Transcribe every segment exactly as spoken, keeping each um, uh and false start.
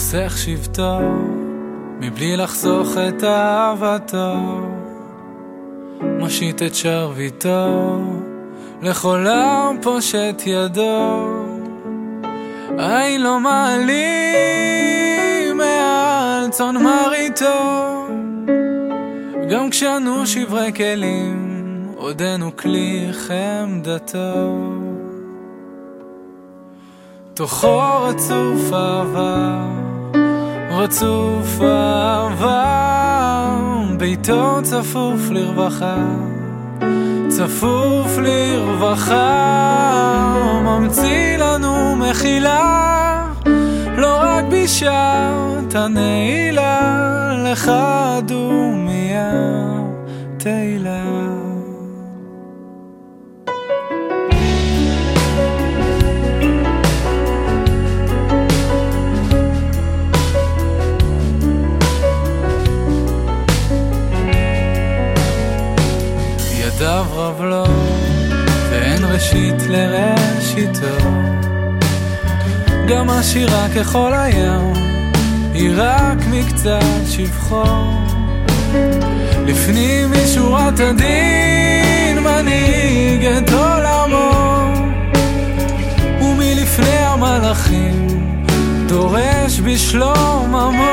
חוסך שבטו מבלי לחסוך את אהבתו, מושיט את שרביטו לכל העם פושט ידו. אין לו מעלים מעל צאן מרעיתו, גם כשאנו שברי כלים עודנו כלי חמדתו. תוכו רצוף אהבה, רצוף אהבה, ביתו צפוף לרווחה, צפוף לרווחה, ממציא לנו מחילה, לא רק בשעת הנעילה, לך דומיה תהילה. ידיו רב לו ואין ראשית לראשיתו, גם השירה ככל הים היא רק מקצת שבחו. לפנים משורת הדין מנהיג את עולמו, ומלפני המלאכים דורש בשלום עמו.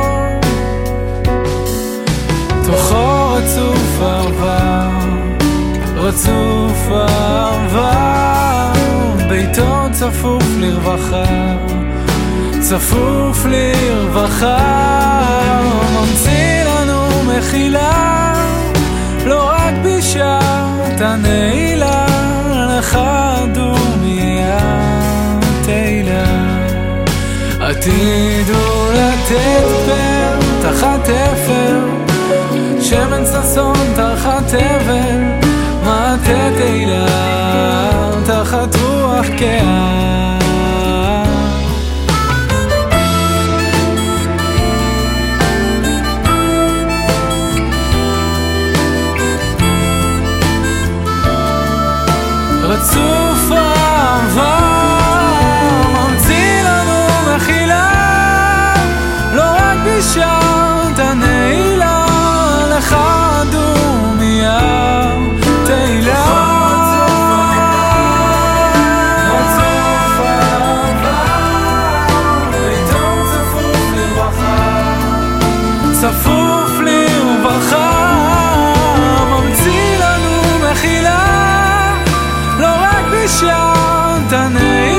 תוכו רצוף אהבה, רצוף אהבה, ביתו צפוף לרווחה, צפוף לרווחה, ממציא לנו מחילה, לא רק בשעת הנעילה, לך דומיה תהילה. עתידו לתת פר תחת אפר, שמן ששון תחת אבל, מטה תהילה תחת רוח קאה. רצוף אהבה, ממציא לנו מחילה, לא רק בשעת הנעילה, לך דומיה תהילה. רצוף אהבה, ביתו צפוף לרווחה, צפוף לרווחה, ממציא לנו מחילה, לא רק בשעת הנעילה,